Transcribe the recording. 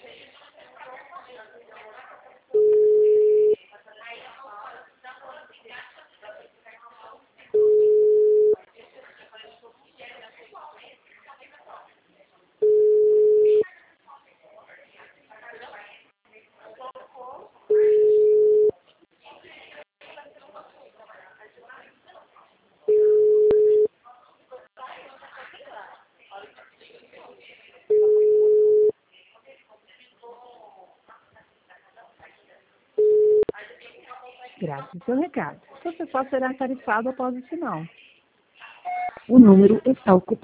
Graças ao seu recado. Seu pessoal será tarifado após o sinal. O número está ocupado.